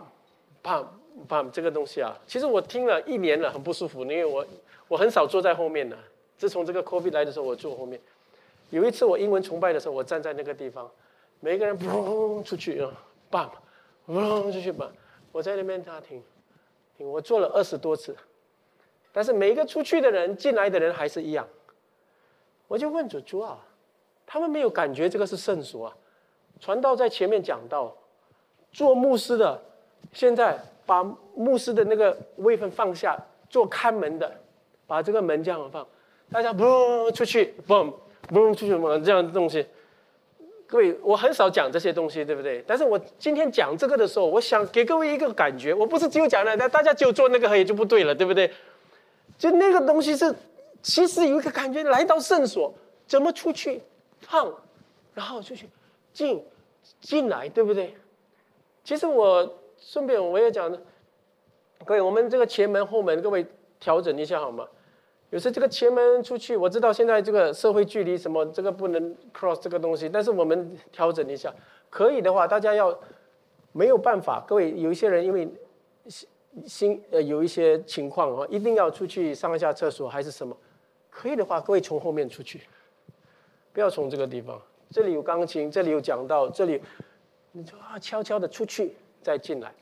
bam。bam 这个东西啊，其实我听了一年了，很不舒服，因为我我很少坐在后面的。自从这个 COVID 来的时候，我坐后面。有一次我英文崇拜的时候，我站在那个地方，每个人砰出去啊 ，bam， 砰出去 bam， 我在那边他听，听我做了二十多次，但是每一个出去的人、进来的人还是一样。我就问主主啊，他们没有感觉这个是圣所啊？传道在前面讲到，做牧师的现在。把牧师的那个位分放下，做看门的，把这个门这样放，大家嘣出去，嘣嘣出去，这样的东西。各位，我很少讲这些东西，对不对？但是我今天讲这个的时候，我想给各位一个感觉，我不是只有讲的，但大家只有做那个也就不对了，对不对？就那个东西是，其实有一个感觉，来到圣所怎么出去，放，然后出去，进，进来，对不对？其实我。顺便我也讲，各位，我们这个前门后门，各位调整一下好吗？有时这个前门出去，我知道现在这个社会距离什么，这个不能 cross 这个东西，但是我们调整一下，可以的话，大家要没有办法，各位有一些人因为心呃有一些情况啊，一定要出去上下厕所还是什么，可以的话，各位从后面出去，不要从这个地方，这里有钢琴，这里有讲道，这里你就啊悄悄的出去。再进来，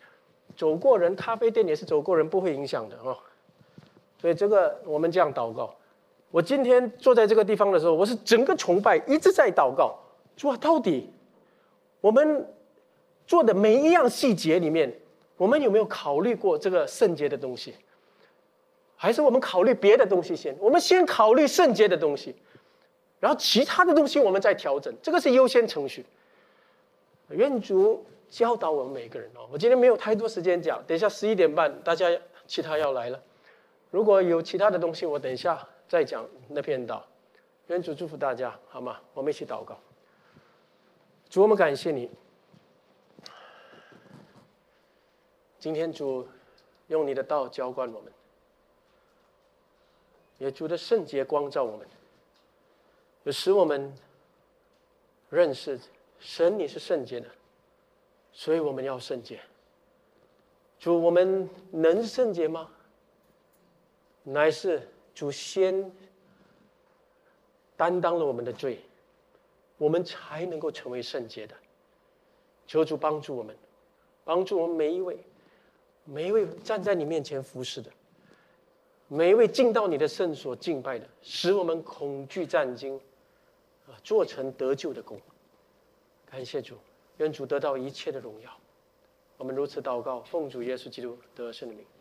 走过人，咖啡店也是走过人，不会影响的哦。所以这个我们这样祷告。我今天坐在这个地方的时候，我是整个崇拜一直在祷告，主啊，到底我们做的每一样细节里面，我们有没有考虑过这个圣洁的东西？还是我们考虑别的东西先？我们先考虑圣洁的东西，然后其他的东西我们再调整，这个是优先程序。愿主教导我们每个人哦。我今天没有太多时间讲，等一下十一点半大家其他要来了，如果有其他的东西，我等一下再讲那篇道。愿主祝福大家，好吗？我们一起祷告。主，我们感谢你，今天主用你的道浇灌我们，也主的圣洁光照我们，也使我们认识神你是圣洁的，所以我们要圣洁。主，我们能圣洁吗？乃是主先担当了我们的罪，我们才能够成为圣洁的。求主帮助我们，帮助我们每一位，每一位站在你面前服侍的，每一位进到你的圣所敬拜的，使我们恐惧战惊，啊，做成得救的功。感谢主，愿主得到一切的荣耀。我们如此祷告，奉主耶稣基督得胜的名。